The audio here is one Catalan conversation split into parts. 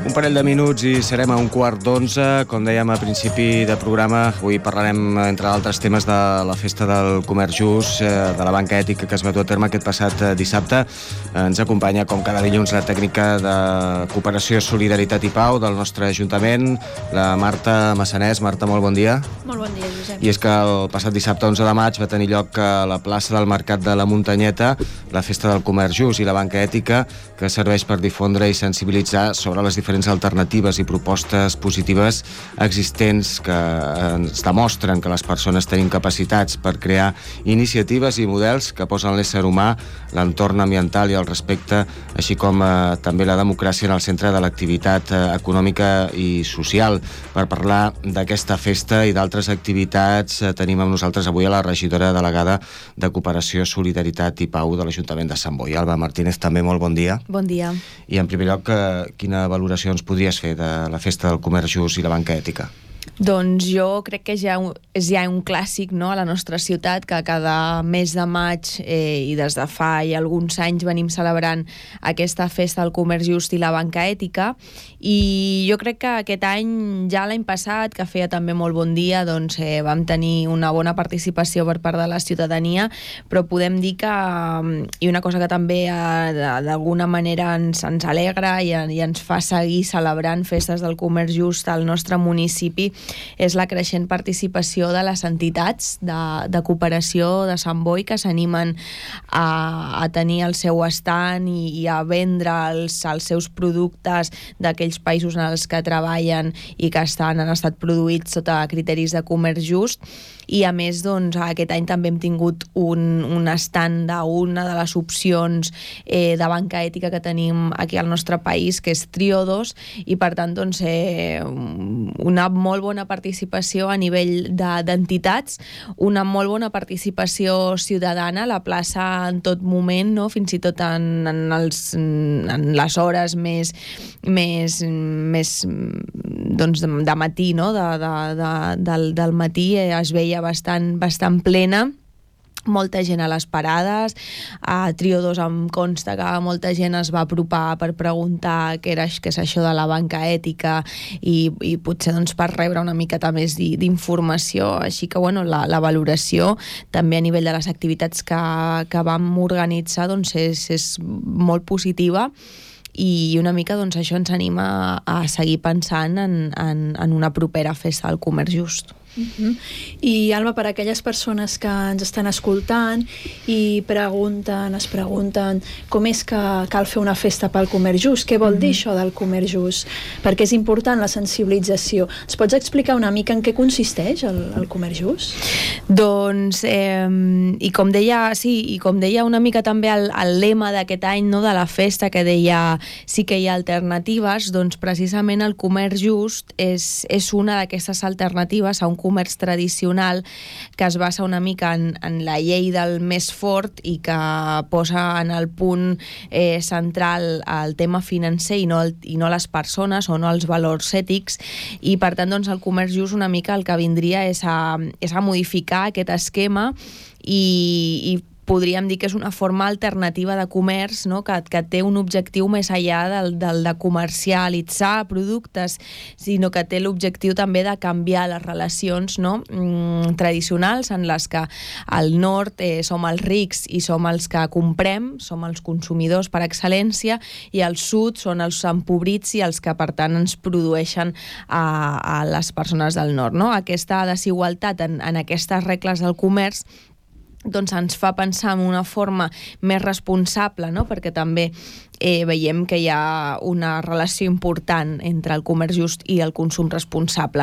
Un parell de minuts i serem a 1:15. Com dèiem a principi de programa, avui parlarem, entre altres temes, de la Festa del Comerç Just, de la banca ètica que es va dur a terme aquest passat dissabte. Ens acompanya, com cada dilluns, la tècnica de Cooperació, Solidaritat i Pau del nostre Ajuntament, la Marta Massanès. Marta, molt bon dia. Molt bon dia, Josep. I és que el passat dissabte 11 de maig va tenir lloc a la plaça del Mercat de la Muntanyeta la Festa del Comerç Just i la banca ètica, que serveix per difondre i sensibilitzar sobre les diferents alternatives i propostes positives existents que ens demostren que les persones tenim capacitats per crear iniciatives i models que posen l'ésser humà, l'entorn ambiental i el respecte, així com també la democràcia en el centre de l'activitat econòmica i social. Per parlar d'aquesta festa i d'altres activitats tenim amb nosaltres avui a la regidora delegada de Cooperació, Solidaritat i Pau de l'Ajuntament de Sant Boi, Alba Martínez. També molt bon dia. Bon dia. I en primer lloc, quina valoració ens podries fer de la Festa del Comerç Just i la banca ètica? Doncs jo crec que és ja un clàssic, no?, a la nostra ciutat, que cada mes de maig i des de fa alguns anys venim celebrant aquesta Festa del Comerç Just i la banca ètica, i jo crec que aquest any, ja l'any passat, que feia també molt bon dia, doncs vam tenir una bona participació per part de la ciutadania, però podem dir que, i una cosa que també d'alguna manera ens alegra i ens fa seguir celebrant festes del comerç just al nostre municipi, és la creixent participació de les entitats de cooperació de Sant Boi, que s'animen a tenir el seu estand i a vendre els seus productes d'aquells països en els que treballen i que han estat produïts sota criteris de comerç just. I a més, doncs, aquest any també hem tingut un estand d'una de les opcions de banca ètica que tenim aquí al nostre país, que és Triodos, i per tant, doncs, una molt bona participació a nivell d'entitats, una molt bona participació ciutadana a la plaça en tot moment, no?, fins i tot en les hores més doncs, de matí, no?, del matí es veia bastant plena, molta gent a les parades. A Triodos em consta que molta gent es va apropar per preguntar què és això de la banca ètica i potser, doncs, per rebre una miqueta més d'informació. Així que, bueno, la valoració també a nivell de les activitats que vam organitzar, doncs, és molt positiva, i una mica, doncs, això ens anima a seguir pensant en una propera Festa del Comerç Just. I Alba, per a aquelles persones que ens estan escoltant i es pregunten com és que cal fer una festa pel comerç just, què vol dir això del comerç just, perquè és important la sensibilització. Ens pots explicar una mica en què consisteix el comerç just? Doncs, i com deia una mica també el lema d'aquest any, no?, de la festa, que deia sí que hi ha alternatives, doncs precisament el comerç just és una d'aquestes alternatives a un comerç tradicional que es basa una mica en la llei del més fort i que posa en el punt central el tema financer i no les persones o no els valors ètics, i per tant, doncs, el comerç just una mica el que vindria és a modificar aquest esquema i podríem dir que és una forma alternativa de comerç, no?, que té un objectiu més enllà del de comercialitzar productes, sinó que té l'objectiu també de canviar les relacions, no?, tradicionals, en les que al nord som els rics i som els que comprem, som els consumidors per excel·lència, i al sud són els empobrits i els que, per tant, ens produeixen a les persones del nord, no? Aquesta desigualtat en aquestes regles del comerç, doncs, ens fa pensar en una forma més responsable, no?, perquè també veiem que hi ha una relació important entre el comerç just i el consum responsable,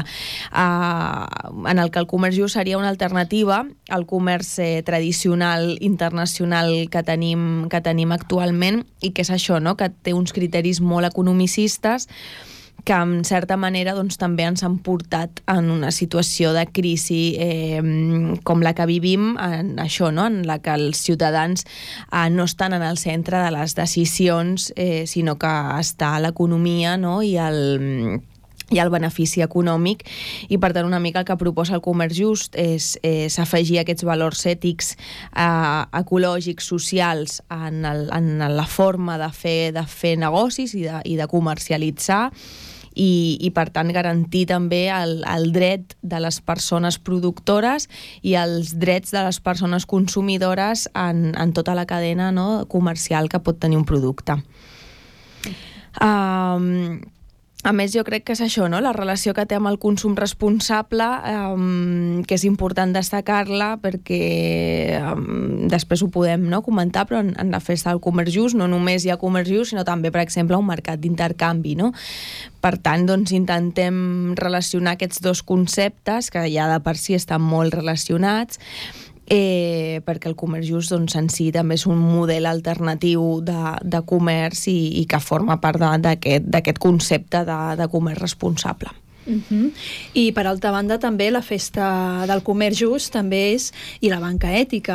en el que el comerç just seria una alternativa al comerç tradicional internacional que tenim actualment, i que és això, no?, que té uns criteris molt economicistes que en certa manera, doncs, també ens han portat en una situació de crisi com la que vivim, en això, no?, en la que els ciutadans no estan en el centre de les decisions, sinó que està l'economia, no?, i i el benefici econòmic, i per tant una mica el que proposa el comerç just és afegir aquests valors ètics, ecològics, socials en la forma de fer negocis i de comercialitzar, i per tant garantir també el dret de les persones productores i els drets de les persones consumidores en tota la cadena, no, comercial que pot tenir un producte. A més, jo crec que és això, no? La relació que té amb el consum responsable, que és important destacar-la perquè després ho podem, no, comentar, però en la festa del comerç just no només hi ha comerç just, sinó també, per exemple, un mercat d'intercanvi, no? Per tant, doncs, intentem relacionar aquests dos conceptes, que ja de per si estan molt relacionats, perquè el comerç just, doncs, en si també és un model alternatiu de comerç i que forma part d'aquest concepte de comerç responsable. I per altra banda també la festa del comerç just també és i la banca ètica.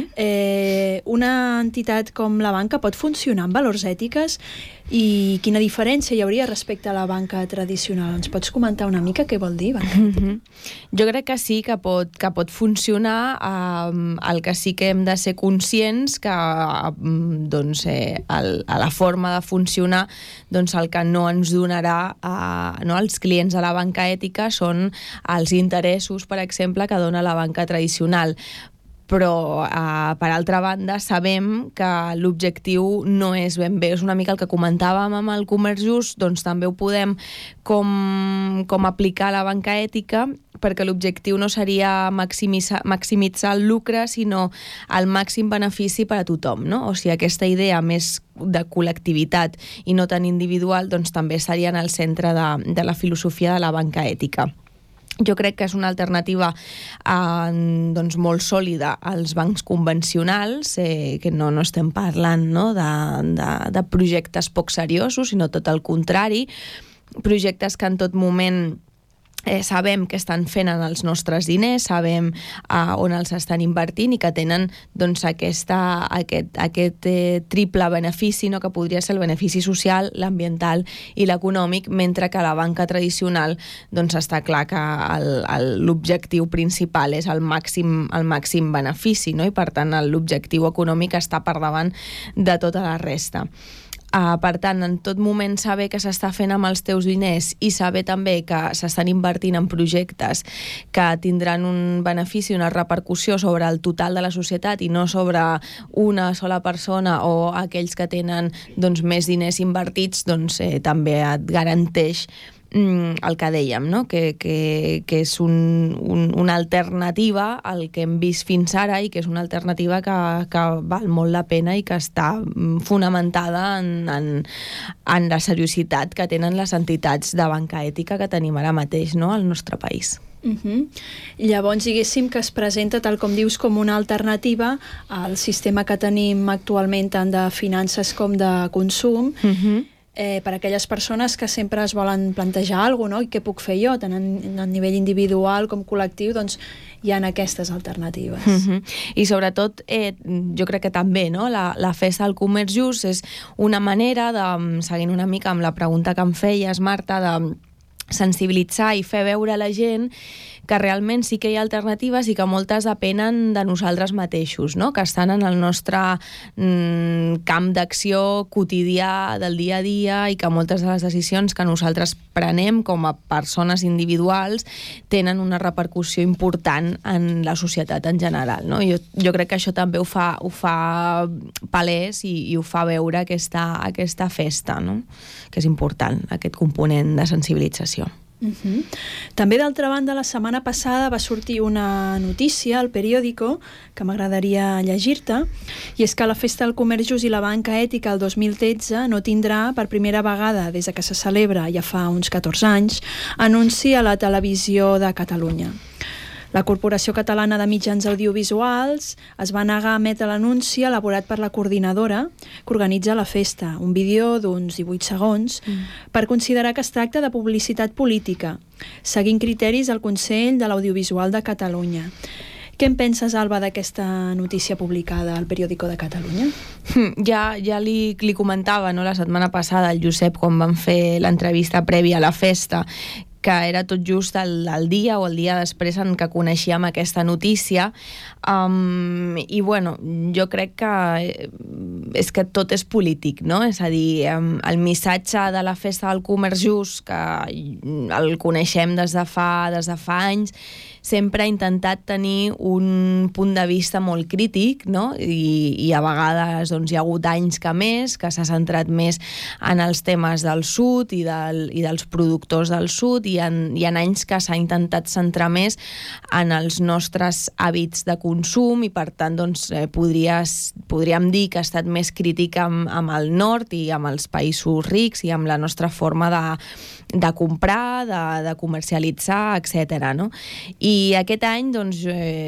Una entitat com la banca pot funcionar amb valors ètiques, i quina diferència hi hauria respecte a la banca tradicional? Ens pots comentar una mica què vol dir banca ètica? Jo crec que sí que pot funcionar. El que sí que hem de ser conscients que doncs, a la forma de funcionar, doncs, el que no ens donarà als clients de la banca ètica són els interessos, per exemple, que dona la banca tradicional. Però, per altra banda, sabem que l'objectiu no és ben bé, és una mica el que comentàvem amb el comerç just, doncs també ho podem com aplicar a la banca ètica, perquè l'objectiu no seria maximitzar el lucre, sinó el màxim benefici per a tothom, no? O sigui, aquesta idea més de col·lectivitat i no tan individual, doncs també estaria en el centre de la filosofia de la banca ètica. Jo crec que és una alternativa doncs, molt sòlida als bancs convencionals, que no estem parlant, no, de projectes poc seriosos, sinó tot el contrari, projectes que en tot moment sabem què estan fent en els nostres diners, sabem on els estan invertint i que tenen, doncs, aquest triple benefici, no, que podria ser el benefici social, l'ambiental i l'econòmic, mentre que la banca tradicional, doncs, està clar que l'objectiu principal és el màxim benefici, no? I per tant l'objectiu econòmic està per davant de tota la resta. Per tant, en tot moment saber què s'està fent amb els teus diners i saber també que s'estan invertint en projectes que tindran un benefici, una repercussió sobre el total de la societat i no sobre una sola persona o aquells que tenen, doncs, més diners invertits, doncs, també et garanteix el que dèiem, no? que és una alternativa al que hem vist fins ara i que és una alternativa que val molt la pena i que està fonamentada en la seriositat que tenen les entitats de banca ètica que tenim ara mateix, no, al nostre país. Llavors, diguéssim que es presenta, tal com dius, com una alternativa al sistema que tenim actualment tant de finances com de consum, per a aquelles persones que sempre es volen plantejar alguna cosa, no? I què puc fer jo, tant a nivell individual com col·lectiu, doncs hi ha aquestes alternatives. I sobretot, jo crec que també, no? La festa del comerç just és una manera de, seguint una mica amb la pregunta que em feies, Marta, de sensibilitzar i fer veure a la gent que realment sí que hi ha alternatives i que moltes depenen de nosaltres mateixos, no? Que estan en el nostre camp d'acció quotidià del dia a dia i que moltes de les decisions que nosaltres prenem com a persones individuals tenen una repercussió important en la societat en general, no? Jo crec que això també ho fa palès i ho fa veure aquesta festa, no? Que és important, aquest component de sensibilització. També, d'altra banda, la setmana passada va sortir una notícia al periòdico que m'agradaria llegir-te, i és que la Festa del Comerç Just i la Banca Ètica el 2013 no tindrà, per primera vegada des que se celebra ja fa uns 14 anys, anunci a la televisió de Catalunya. La Corporació Catalana de Mitjans Audiovisuals es va negar a emetre l'anunci elaborat per la coordinadora que organitza la festa, un vídeo d'uns 18 segons, per considerar que es tracta de publicitat política, seguint criteris del Consell de l'Audiovisual de Catalunya. Què en penses, Alba, d'aquesta notícia publicada al Periódico de Catalunya? Ja li comentava, no, la setmana passada al Josep, quan vam fer l'entrevista prèvia a la festa, que era tot just el dia o el dia després en què coneixíem aquesta notícia. I bueno, jo crec que és que tot és polític, no? És a dir, el missatge de la Festa del Comerç Just, que el coneixem des de fa anys, sempre ha intentat tenir un punt de vista molt crític, no? I a vegades doncs, hi ha hagut anys que s'ha centrat més en els temes del sud i dels productors del sud, i hi ha anys que s'ha intentat centrar més en els nostres hàbits de consum, i per tant doncs, podríem dir que ha estat més crític amb el nord i amb els països rics i amb la nostra forma de comprar, de comercialitzar, etc. No? I aquest any doncs,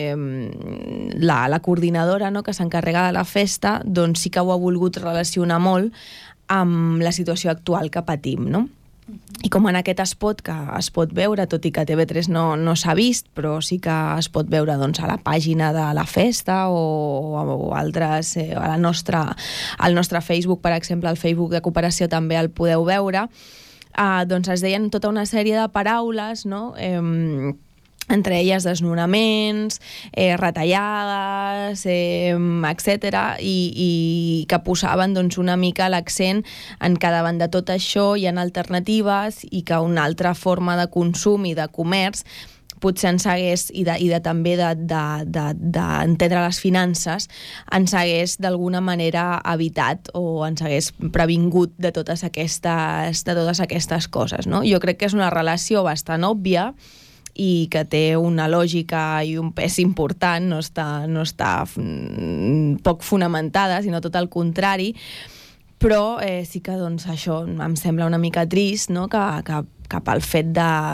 la coordinadora, no, que s'encarrega de la festa, doncs sí que ho ha volgut relacionar molt amb la situació actual que patim, no? I com en aquest spot que es pot veure, tot i que TV3 no s'ha vist, però sí que es pot veure doncs, a la pàgina de la festa o altres, al nostre Facebook, per exemple, al Facebook de Cooperació també el podeu veure, doncs es deien tota una sèrie de paraules, no?, entre elles desnonaments, retallades, etc., i que posaven doncs, una mica l'accent en que davant de tot això hi ha alternatives i que una altra forma de consum i de comerç potser ens hagués, també d'entendre les finances, ens hagués d'alguna manera evitat o ens hagués previngut de totes aquestes coses. No? Jo crec que és una relació bastant òbvia i que té una lògica i un pes important, no està poc fonamentada, sinó tot el contrari, però sí que doncs, això em sembla una mica trist, no? que pel fet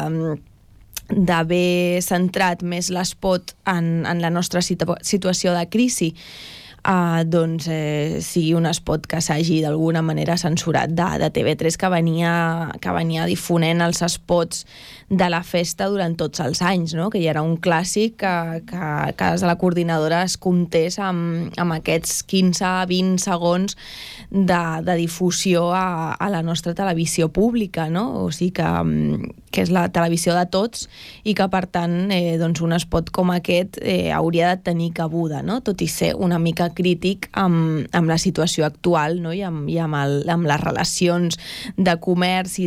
d'haver centrat més l'espot en la nostra situació de crisi, doncs sigui un spot que s'hagi d'alguna manera censurat de TV3, que venia difonent els spots de la festa durant tots els anys, no? Que ja era un clàssic que des de la coordinadora es comptés amb aquests 15-20 segons de difusió a la nostra televisió pública, no? O sigui que és la televisió de tots i que per tant doncs un spot com aquest hauria de tenir cabuda, no? Tot i ser una mica crític amb la situació actual, no? I amb les relacions de comerç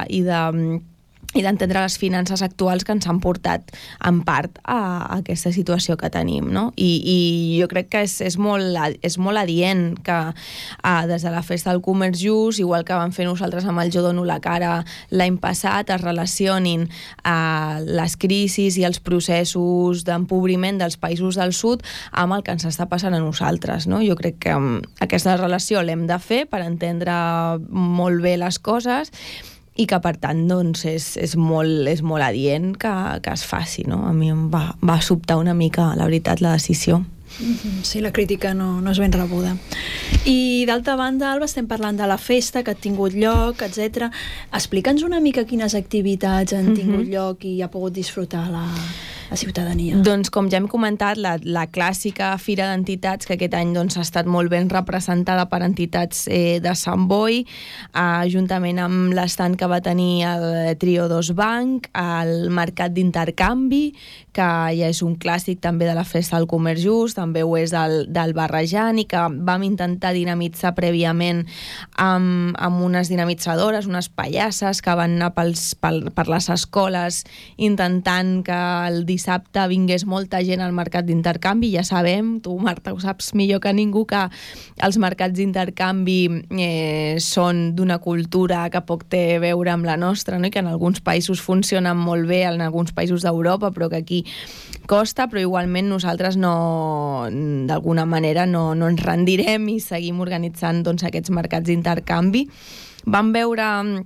i d'entendre les finances actuals que ens han portat en part a aquesta situació que tenim, no? I jo crec que és molt adient que des de la Festa del Comerç Just, igual que vam fer nosaltres amb el Jo dono la cara l'any passat, es relacionin les crisis i els processos d'empobriment dels països del sud amb el que ens està passant a nosaltres, no? Jo crec que aquesta relació l'hem de fer per entendre molt bé les coses i que per tant doncs, és molt adient que es faci, no? A mi em va sobtar una mica, la veritat, la decisió. Sí, la crítica no és ben rebuda. I d'altra banda, Alba, estem parlant de la festa que ha tingut lloc, etc. Explica'ns una mica quines activitats han tingut lloc i ha pogut disfrutar la ciutadania. Doncs com ja hem comentat, la clàssica Fira d'Entitats, que aquest any doncs, ha estat molt ben representada per entitats de Sant Boi, juntament amb l'estant que va tenir el Triodos Bank, el Mercat d'Intercanvi, que ja és un clàssic també de la Festa del Comerç Just, també ho és del Barrejant, i que vam intentar dinamitzar prèviament amb unes dinamitzadores, unes pallasses que van anar per les escoles intentant que el dissabte vingués molta gent al mercat d'intercanvi. Ja sabem, tu Marta ho saps millor que ningú, que els mercats d'intercanvi són d'una cultura que poc té a veure amb la nostra, no? I que en alguns països funcionen molt bé, en alguns països d'Europa, però que aquí costa, però igualment nosaltres d'alguna manera no ens rendirem i seguim organitzant doncs, aquests mercats d'intercanvi. Vam veure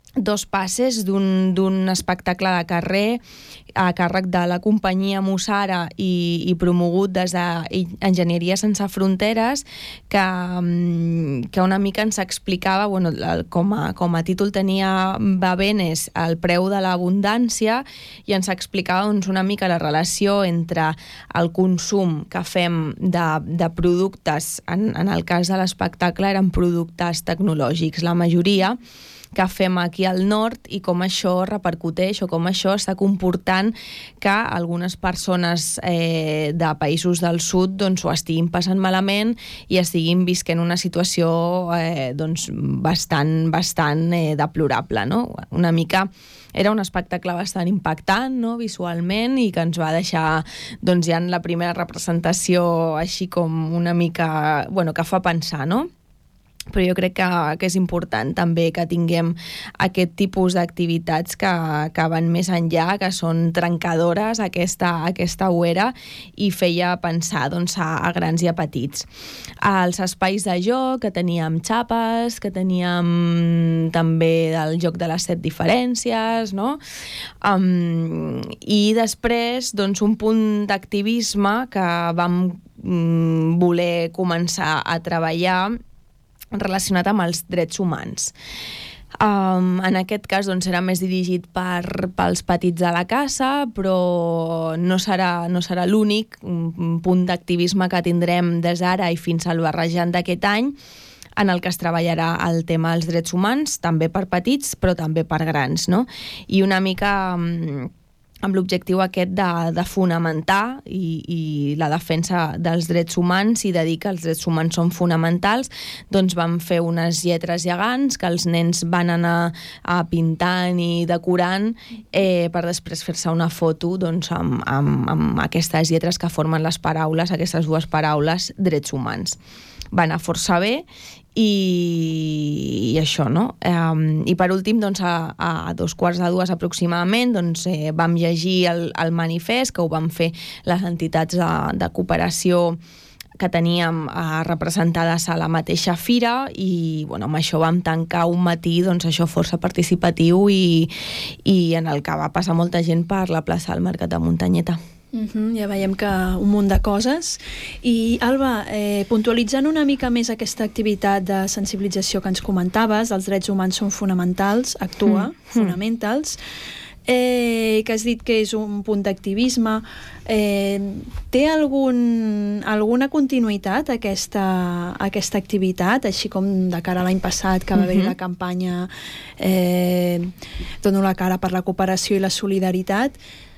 2 passes d'un espectacle de carrer a càrrec de la companyia Mussara i promogut des d'Enginyeria Sense Fronteres, que una mica ens explicava, bueno, com a títol tenia Va Benes, el preu de l'abundància, i ens explicava doncs, una mica la relació entre el consum que fem de productes, en el cas de l'espectacle eren productes tecnològics, la majoria, que fem aquí al nord, i com això repercuteix o com això està comportant que algunes persones de països del sud doncs, ho estiguin passant malament i estiguin visquent una situació doncs, bastant deplorable, no? Una mica era un espectacle bastant impactant, no? Visualment, i que ens va deixar doncs, ja en la primera representació així com una mica, bueno, que fa pensar, no? Però jo crec que és important també que tinguem aquest tipus d'activitats que van més enllà, que són trencadores, aquesta uera, i feia pensar doncs, a grans i a petits. Els espais de joc, que teníem xapes, que teníem també el joc de les 7 diferències, no? I després doncs, un punt d'activisme que vam voler començar a treballar relacionat amb els drets humans. En aquest cas doncs, serà més dirigit pels petits de la casa, però no serà l'únic punt d'activisme que tindrem des d'ara i fins al barrejant d'aquest any, en el que es treballarà el tema dels drets humans, també per petits, però també per grans, no? I una mica amb l'objectiu aquest de fonamentar i la defensa dels drets humans i de dir que els drets humans són fonamentals, doncs vam fer unes lletres gegants que els nens van anar pintant i decorant per després fer-se una foto doncs, amb aquestes lletres que formen les paraules, aquestes 2 paraules, drets humans. Va anar força bé i això, no? I per últim, doncs, a 2:15 aproximadament, doncs, vam llegir el manifest, que ho vam fer les entitats de cooperació que teníem representades a la mateixa fira, i bueno, amb això vam tancar un matí doncs, això força participatiu i en el que va passar molta gent per la plaça del Mercat de Muntanyeta. Ja veiem que un munt de coses. I Alba, puntualitzant una mica més aquesta activitat de sensibilització que ens comentaves, els drets humans són fonamentals, fonamentals, que has dit que és un punt d'activisme, té alguna continuïtat aquesta activitat, així com de cara a l'any passat que va haver-hi la campanya Dono la cara per la cooperació i la solidaritat?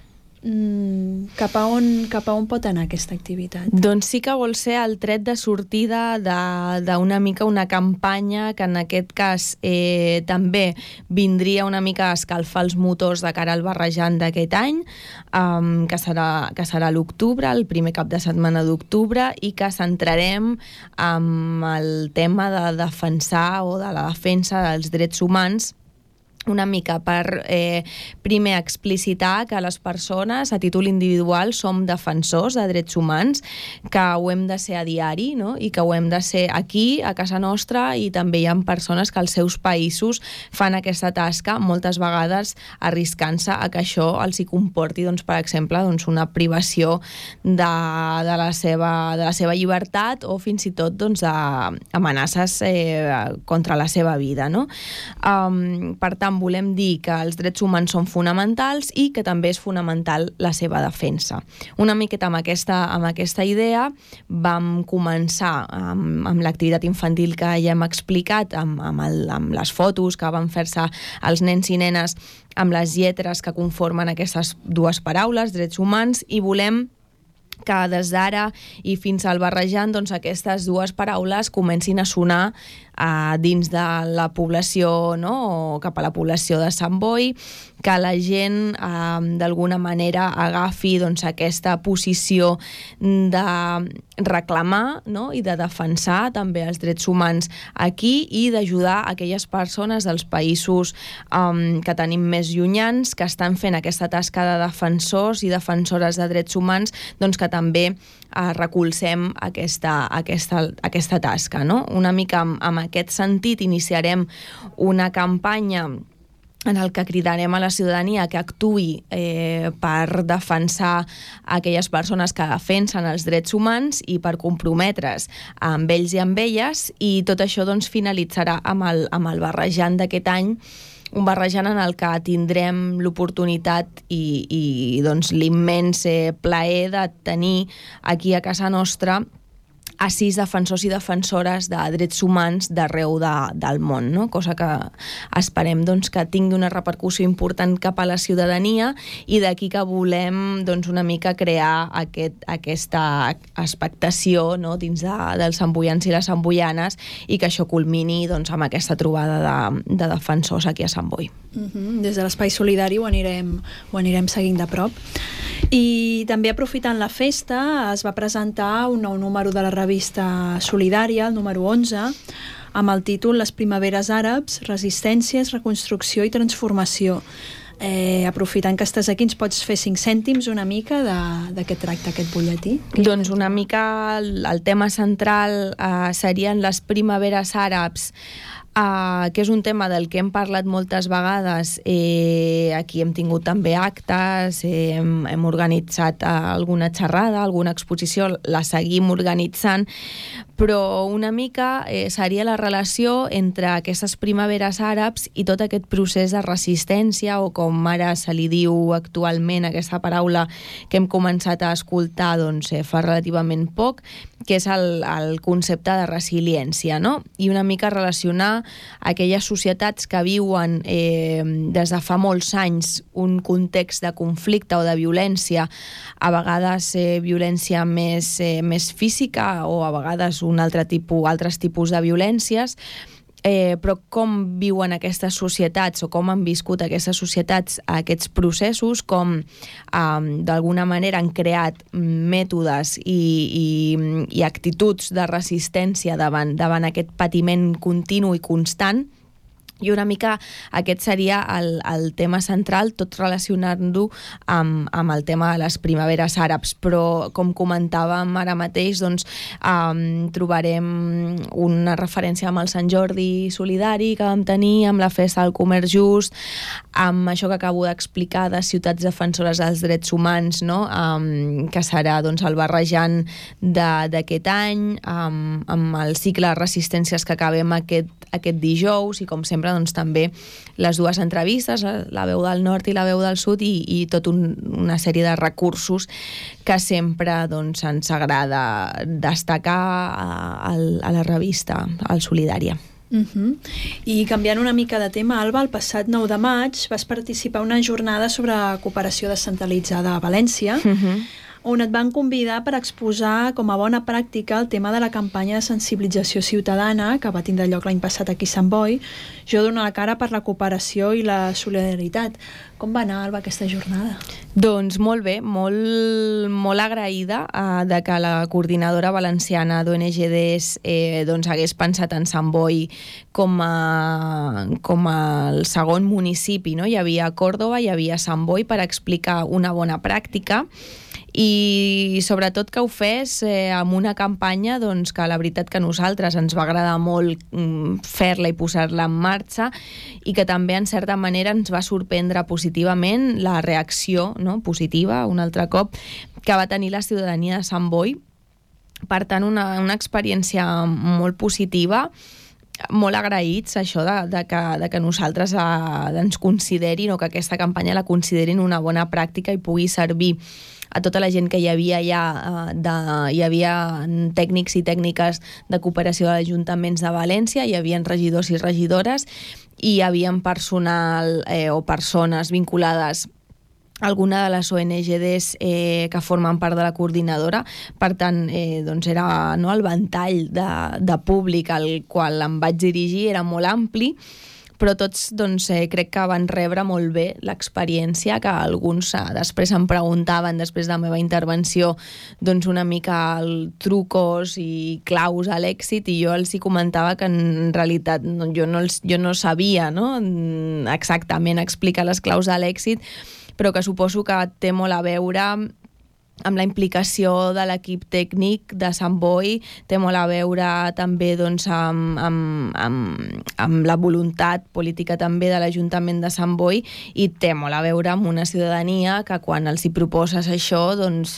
Cap a on pot anar aquesta activitat? Doncs sí que vol ser el tret de sortida d'una mica una campanya que en aquest cas també vindria una mica a escalfar els motors de cara al barrejant d'aquest any, que serà l'octubre, el primer cap de setmana d'octubre, i que centrarem amb el tema de defensar o de la defensa dels drets humans, una mica per primer explicitar que les persones a títol individual som defensors de drets humans, que ho hem de ser a diari, no? I que ho hem de ser aquí, a casa nostra, i també hi ha persones que als seus països fan aquesta tasca, moltes vegades arriscant-se a que això els hi comporti, doncs, per exemple, doncs, una privació de la seva llibertat o fins i tot doncs, amenaces contra la seva vida, no? Per tant, volem dir que els drets humans són fonamentals i que també és fonamental la seva defensa. Una miqueta amb aquesta idea vam començar amb l'activitat infantil que ja hem explicat, amb les fotos que van fer-se els nens i nenes amb les lletres que conformen aquestes 2 paraules, drets humans, i volem que des d'ara i fins al barrejant doncs, aquestes 2 paraules comencin a sonar dins de la població, no? O cap a la població de Sant Boi, que la gent d'alguna manera agafi doncs, aquesta posició de reclamar, no? I de defensar també els drets humans aquí i d'ajudar aquelles persones dels països que tenim més llunyans, que estan fent aquesta tasca de defensors i defensores de drets humans, doncs que també recolzem aquesta tasca, no? Una mica amb aquest sentit iniciarem una campanya en el que cridarem a la ciutadania que actuï per defensar aquelles persones que defensen els drets humans i per comprometre's amb ells i amb elles, i tot això doncs finalitzarà amb el barrejant d'aquest any, un barrejant en el que tindrem l'oportunitat i doncs l'immens plaer de tenir aquí a casa nostra a 6 defensors i defensores de drets humans d'arreu del món, no? Cosa que esperem doncs, que tingui una repercussió important cap a la ciutadania, i d'aquí que volem doncs, una mica crear aquesta expectació, no? Dins dels santboians i les santboianes, i que això culmini doncs, amb aquesta trobada de defensors aquí a Sant Boi. Des de l'Espai Solidari ho anirem seguint de prop. I també aprofitant la festa es va presentar un nou número de la revista Solidària, el número 11, amb el títol Les primaveres àrabs, resistències, reconstrucció i transformació. Aprofitant que estàs aquí, ens pots fer 5 cèntims una mica de què tracta aquest butlletí? Doncs una mica el tema central serien les primaveres àrabs, que és un tema del que hem parlat moltes vegades. Aquí hem tingut també actes, hem organitzat alguna xerrada, alguna exposició, la seguim organitzant, però una mica seria la relació entre aquestes primaveres àrabs i tot aquest procés de resistència, o com ara se li diu actualment, aquesta paraula que hem començat a escoltar doncs, fa relativament poc, que és el concepte de resiliència, no? I una mica relacionar aquelles societats que viuen des de fa molts anys un context de conflicte o de violència, a vegades violència més física, o a vegades altres tipus de violències, però com viuen aquestes societats, o com han viscut aquestes societats aquests processos, com d'alguna manera han creat mètodes i actituds de resistència davant aquest patiment continu i constant. I una mica aquest seria el tema central, tot relacionant-ho amb el tema de les primaveres àrabs. Però, com comentàvem ara mateix, doncs, trobarem una referència amb el Sant Jordi Solidari que vam tenir, amb la Festa del Comerç Just, amb això que acabo d'explicar de ciutats defensores dels drets humans, no? Que serà doncs, el barrejant d'aquest any, amb el cicle de resistències que acabem aquest dijous, i com sempre doncs, també les dues entrevistes, la veu del nord i la veu del sud, i tota una sèrie de recursos que sempre doncs, ens agrada destacar a la revista, al Solidària. I canviant una mica de tema, Alba, el passat 9 de maig vas participar en una jornada sobre cooperació descentralitzada a València, on et van convidar per exposar com a bona pràctica el tema de la campanya de sensibilització ciutadana que va tindre lloc l'any passat aquí a Sant Boi, Jo dono la cara per la cooperació i la solidaritat. Com va anar, Alba, aquesta jornada? Doncs molt bé, molt agraïda de que la coordinadora valenciana d'ONGDs doncs hagués pensat en Sant Boi com el segon municipi, no? Hi havia Còrdova, hi havia Sant Boi, per explicar una bona pràctica, i sobretot que ho fes amb una campanya doncs, que la veritat que a nosaltres ens va agradar molt fer-la i posar-la en marxa, i que també en certa manera ens va sorprendre positivament la reacció, no? Positiva, un altre cop, que va tenir la ciutadania de Sant Boi. Per tant, una experiència molt positiva, molt agraïts això de que nosaltres ens considerin, o que aquesta campanya la considerin una bona pràctica i pugui servir a tota la gent que hi havia allà. Hi havia tècnics i tècniques de cooperació de l'Ajuntaments de València, hi havia regidors i regidores, i hi havia personal o persones vinculades a alguna de les ONGDs que formen part de la coordinadora. Per tant, doncs era, no, el ventall de públic al qual em vaig dirigir era molt ampli, però tots doncs, crec que van rebre molt bé l'experiència, que alguns després em preguntaven, després de la meva intervenció, doncs una mica trucos i claus a l'èxit, i jo els hi comentava que en realitat jo no sabia, no, exactament explicar les claus de l'èxit, però que suposo que té molt a veure amb la implicació de l'equip tècnic de Sant Boi, té molt a veure també doncs, amb la voluntat política també de l'Ajuntament de Sant Boi, i té molt a veure amb una ciutadania que quan els hi proposes això doncs,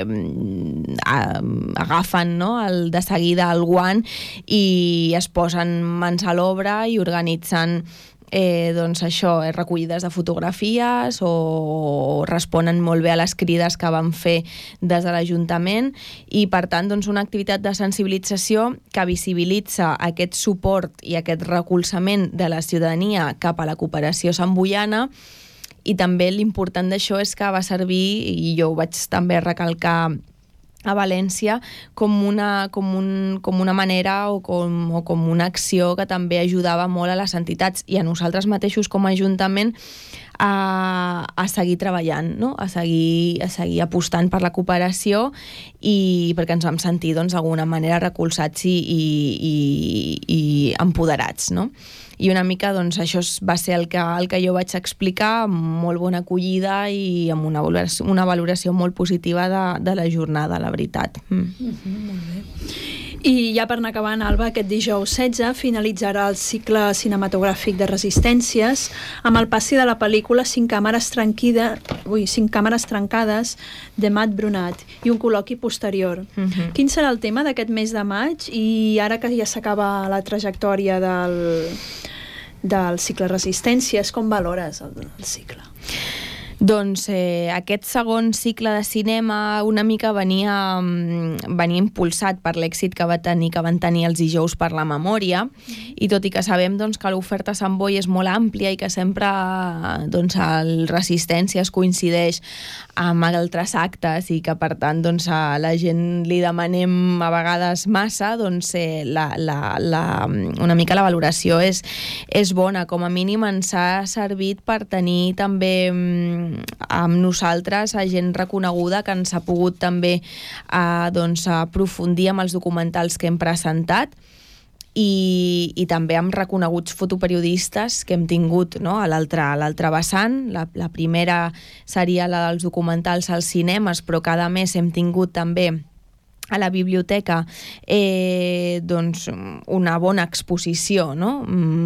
agafen, no?, de seguida el guant i es posen mans a l'obra i organitzen doncs això, recollides de fotografies o responen molt bé a les crides que van fer des de l'Ajuntament, i per tant doncs, una activitat de sensibilització que visibilitza aquest suport i aquest recolzament de la ciutadania cap a la cooperació santboiana. I també l'important d'això és que va servir, i jo ho vaig també recalcar a València, com una manera o com una acció que també ajudava molt a les entitats i a nosaltres mateixos com a Ajuntament a seguir treballant, no?, a seguir apostant per la cooperació, i perquè ens vam sentir doncs, d'alguna manera recolzats i empoderats, no? I una mica doncs, això va ser el que jo vaig explicar, amb molt bona acollida i amb una valoració molt positiva de la jornada, la veritat. Molt bé. I ja per anar acabant, Alba, aquest dijous 16 finalitzarà el cicle cinematogràfic de Resistències amb el passi de la pel·lícula 5 càmeres trencades de Matt Brunat i un col·loqui posterior. Quin serà el tema d'aquest mes de maig, i ara que ja s'acaba la trajectòria del cicle Resistències, com valores el cicle? Doncs aquest segon cicle de cinema una mica venia impulsat per l'èxit que van tenir els dijous per la memòria, i tot i que sabem doncs, que l'oferta a Sant Boi és molt àmplia i que sempre doncs, el Resistències coincideix amb altres actes i que per tant doncs, a la gent li demanem a vegades massa, doncs una mica la valoració és bona. Com a mínim ens ha servit per tenir també amb nosaltres a gent reconeguda que ens ha pogut també aprofundir amb els documentals que hem presentat, i també amb reconeguts fotoperiodistes que hem tingut, no?, a l'altre vessant. La primera seria la dels documentals als cinemes, però cada mes hem tingut també a la biblioteca doncs una bona exposició, no?,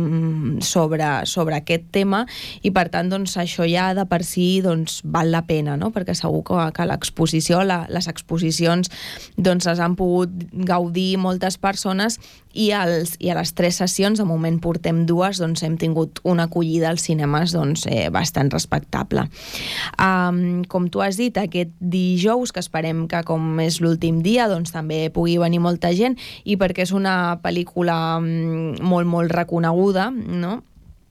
sobre aquest tema, i per tant doncs, això ja de per si doncs, val la pena, no?, perquè segur que l'exposició, les exposicions doncs, les han pogut gaudir moltes persones, i a les 3 sessions, de moment portem 2, doncs hem tingut una acollida als cinemes doncs, bastant respectable. Com tu has dit, aquest dijous, que esperem que com és l'últim dia doncs també pugui venir molta gent, i perquè és una pel·lícula molt, molt reconeguda, no?,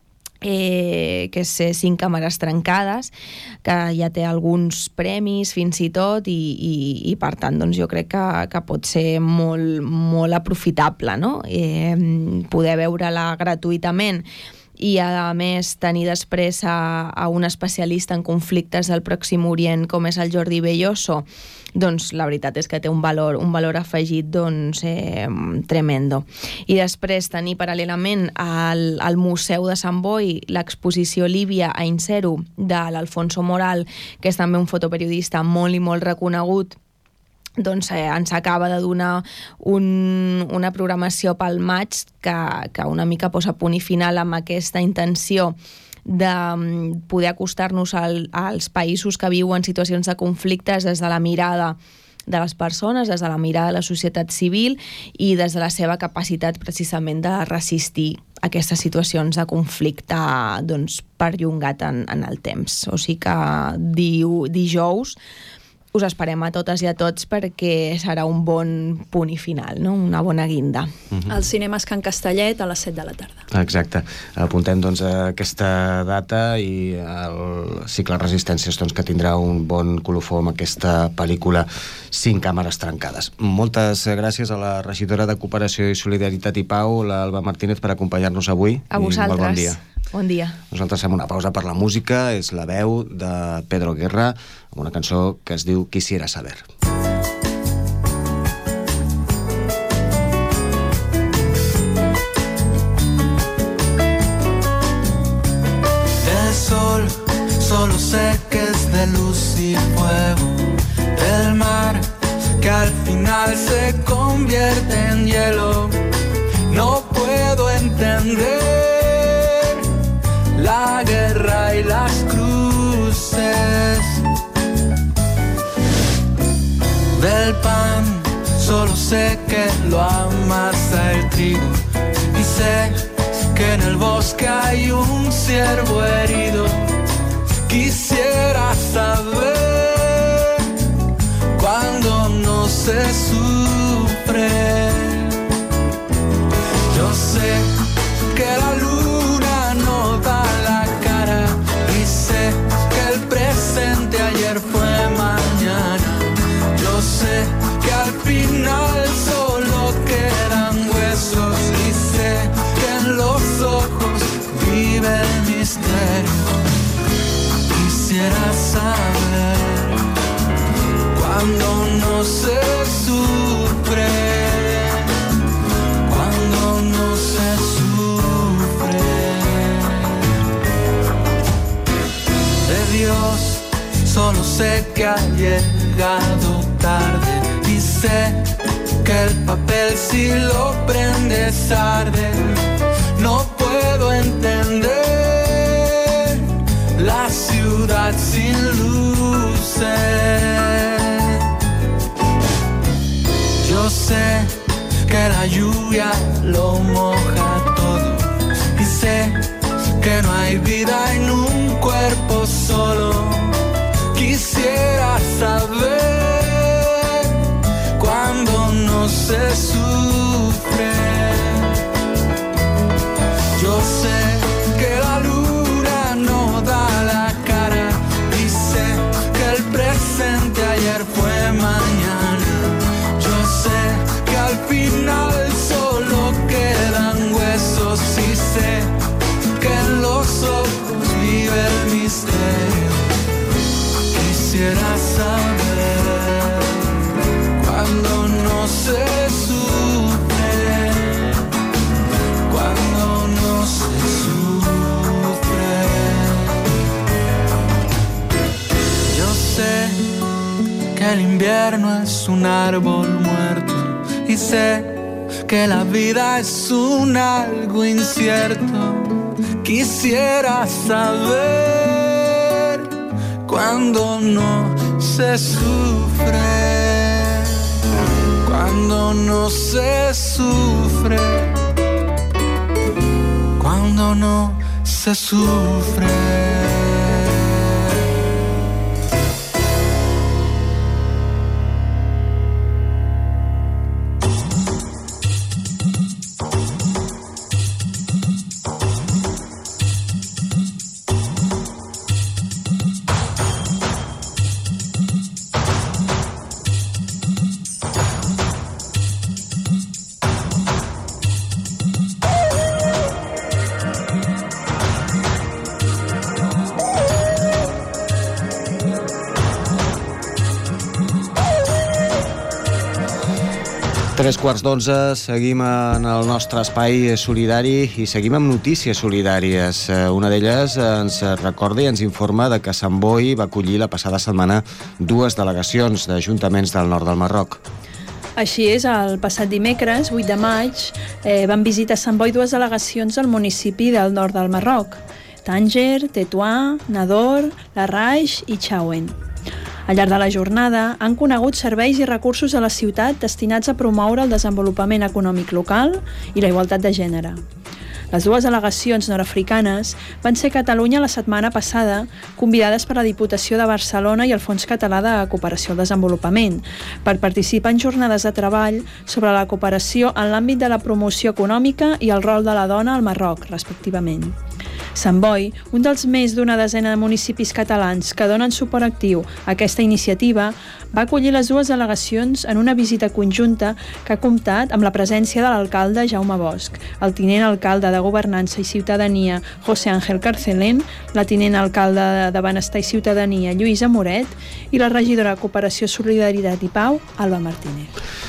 que és 5 càmeres trencades, que ja té alguns premis fins i tot, i per tant doncs, jo crec que pot ser molt, molt aprofitable, no?, poder veure-la gratuïtament, i a més tenir després a un especialista en conflictes del Pròxim Orient com és el Jordi Belloso, doncs la veritat és que té un valor afegit doncs, tremendo. I després tenir paral·lelament al Museu de Sant Boi l'exposició Líbia a Inseru de l'Alfonso Moral, que és també un fotoperiodista molt i molt reconegut, doncs ens acaba de donar una programació pel maig que una mica posa punt i final amb aquesta intenció de poder acostar-nos als països que viuen situacions de conflictes des de la mirada de les persones, des de la mirada de la societat civil i des de la seva capacitat precisament de resistir aquestes situacions de conflicte doncs, perllongat en el temps. O sigui que dijous us esperem a totes i a tots perquè serà un bon punt i final, no? Una bona guinda. Al Cinemes Can Castellet a les 7 de la tarda. Exacte. Apuntem doncs aquesta data i el cicle Resistències doncs, que tindrà un bon colofó amb aquesta pel·lícula 5 càmeres trencades. Moltes gràcies a la regidora de Cooperació i Solidaritat i Pau, l'Alba Martínez, per acompanyar-nos avui. A vosaltres. Molt bon dia. Bon dia. Nosaltres fem una pausa per la música. És la veu de Pedro Guerra amb una cançó que es diu Quisiera saber. El sol, solo sé que es de luz y fuego. El final se convierte en hielo. No puedo entender la guerra y las cruces. Del pan solo sé que lo amasa el trigo, y sé que en el bosque hay un ciervo herido. Quisiera saber cuando no se sufre. Yo sé que la luna no da la cara, y sé que el presente ayer fue mañana. Yo sé que al final solo quedan huesos, y sé que en los ojos vive el misterio. Quisiera saber cuando no se sufre, cuando no se sufre. De Dios solo sé que ha llegado tarde, y sé que el papel si lo prendes arde. No puedo entender la ciudad sin luces. Yo sé que la lluvia lo moja todo, y sé que no hay vida en un cuerpo solo. Quisiera saber cuando no se sufre. Yo sé que la luna no da la cara, y sé que el presente ayer fue mañana. Yo sé que al final solo quedan huesos, y sé que en los ojos vive el misterio. Quisiera saber cuando no se sufre, cuando no se sufre. Yo sé que el invierno es un árbol muerto, y sé que la vida es un algo incierto. Quisiera saber cuando no se sufre, cuando no se sufre, cuando no se sufre. 3:15, seguim en el nostre espai solidari i seguim amb notícies solidàries. Una d'elles ens recorda i ens informa de que Sant Boi va acollir la passada setmana 2 delegacions d'ajuntaments del nord del Marroc. Així és, el passat dimecres, 8 de maig, van visitar Sant Boi 2 delegacions del municipi del nord del Marroc: Tànger, Tetuà, Nador, Larraix i Chaouen. Al llarg de la jornada han conegut serveis i recursos a la ciutat destinats a promoure el desenvolupament econòmic local i la igualtat de gènere. Les 2 delegacions nord-africanes van ser a Catalunya la setmana passada, convidades per la Diputació de Barcelona i el Fons Català de Cooperació al Desenvolupament, per participar en jornades de treball sobre la cooperació en l'àmbit de la promoció econòmica i el rol de la dona al Marroc, respectivament. Sant Boi, un dels més d'una desena de municipis catalans que donen suport actiu a aquesta iniciativa, va acollir les 2 delegacions en una visita conjunta que ha comptat amb la presència de l'alcalde Jaume Bosch, el tinent alcalde de Governança i Ciutadania José Ángel Carcelén, la tinent alcalde de Benestar i Ciutadania Lluïsa Moret i la regidora de Cooperació, Solidaritat i Pau, Alba Martínez.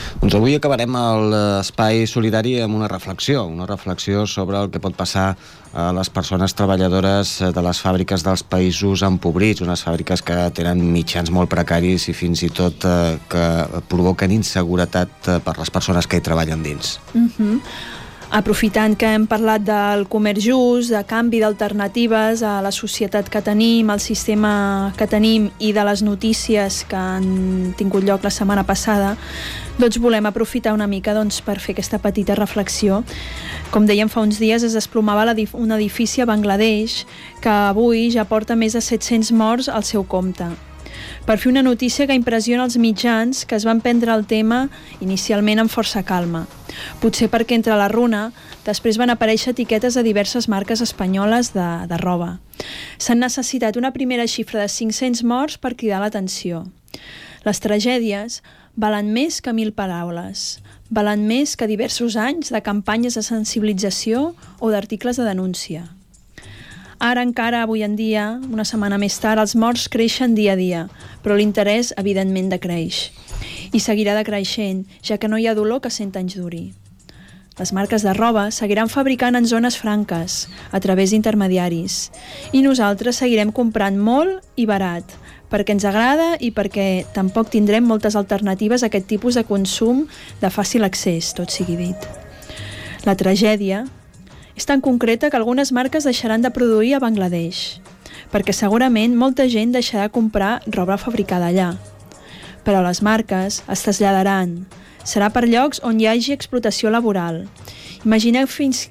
Doncs avui acabarem l'espai solidari amb una reflexió sobre el que pot passar a les persones treballadores de les fàbriques dels països empobrits, unes fàbriques que tenen mitjans molt precaris i fins i tot que provoquen inseguretat per les persones que hi treballen dins. Aprofitant que hem parlat del comerç just, de canvi d'alternatives a la societat que tenim, al sistema que tenim i de les notícies que han tingut lloc la setmana passada, doncs volem aprofitar una mica per fer aquesta petita reflexió. Com dèiem fa uns dies, es desplomava un edifici a Bangladesh que avui ja porta més de 700 morts al seu compte. Per fer una notícia que impressiona els mitjans que es van prendre el tema inicialment amb força calma. Potser perquè entre la runa després van aparèixer etiquetes de diverses marques espanyoles de roba. S'han necessitat una primera xifra de 500 morts per cridar l'atenció. Les tragèdies valen més que 1.000 paraules, valen més que diversos anys de campanyes de sensibilització o d'articles de denúncia. Ara encara, avui en dia, una setmana més tard, els morts creixen dia a dia, però l'interès, evidentment, decreix. I seguirà decreixent, ja que no hi ha dolor que 100 anys duri. Les marques de roba seguiran fabricant en zones franques, a través d'intermediaris. I nosaltres seguirem comprant molt i barat, perquè ens agrada i perquè tampoc tindrem moltes alternatives a aquest tipus de consum de fàcil accés, tot sigui dit. La tragèdia és tan concreta que algunes marques deixaran de produir a Bangladesh, perquè segurament molta gent deixarà de comprar roba fabricada allà. Però les marques es traslladaran. Serà per llocs on hi hagi explotació laboral. Imagineu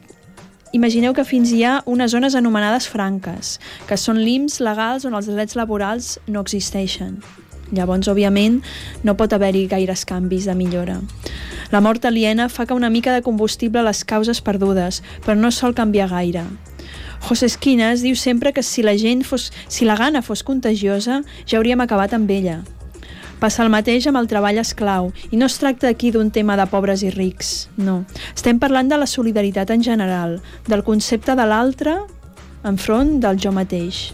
que fins hi ha unes zones anomenades franques, que són LIMs legals on els drets laborals no existeixen. Llavors, òbviament, no pot haver-hi gaires canvis de millora. La mort aliena fa que una mica de combustible a les causes perdudes, però no sol canviar gaire. José Esquinas diu sempre que si la gana fos contagiosa, ja hauríem acabat amb ella. Passa el mateix amb el treball esclau, i no es tracta aquí d'un tema de pobres i rics, no. Estem parlant de la solidaritat en general, del concepte de l'altre enfront del jo mateix.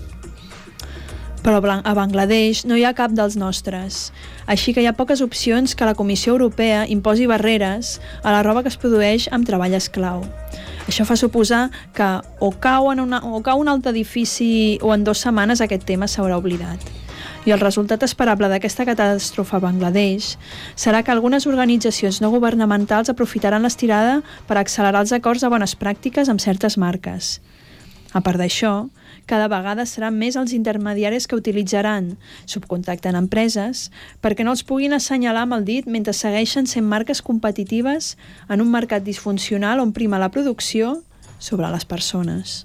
Però a Bangladesh no hi ha cap dels nostres, així que hi ha poques opcions que la Comissió Europea imposi barreres a la roba que es produeix amb treball esclau. Això fa suposar que o cau un altre edifici o en 2 setmanes aquest tema s'haurà oblidat. I el resultat esperable d'aquesta catàstrofe a Bangladesh serà que algunes organitzacions no governamentals aprofitaran l'estirada per accelerar els acords de bones pràctiques amb certes marques. A part d'això, cada vegada seran més els intermediaris que utilitzaran, subcontractant empreses, perquè no els puguin assenyalar amb el dit mentre segueixen sent marques competitives en un mercat disfuncional on prima la producció sobre les persones.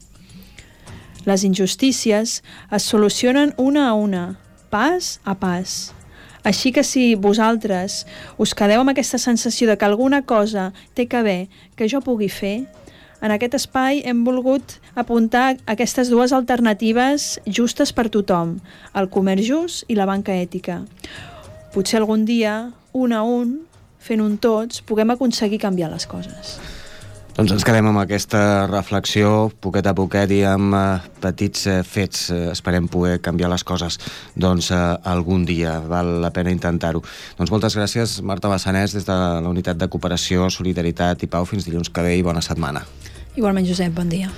Les injustícies es solucionen una a una, pas a pas. Així que si vosaltres us quedeu amb aquesta sensació de que alguna cosa té que haver que jo pugui fer, en aquest espai hem volgut apuntar aquestes 2 alternatives justes per tothom, el comerç just i la banca ètica. Potser algun dia, un a un, fent un tots, puguem aconseguir canviar les coses. Doncs ens quedem amb aquesta reflexió, poquet a poquet i amb petits fets. Esperem poder canviar les coses algun dia. Val la pena intentar-ho. Doncs moltes gràcies, Marta Bassanès, des de la Unitat de Cooperació, Solidaritat i Pau. Fins dilluns que ve i bona setmana. Igualment, Josep, bon dia.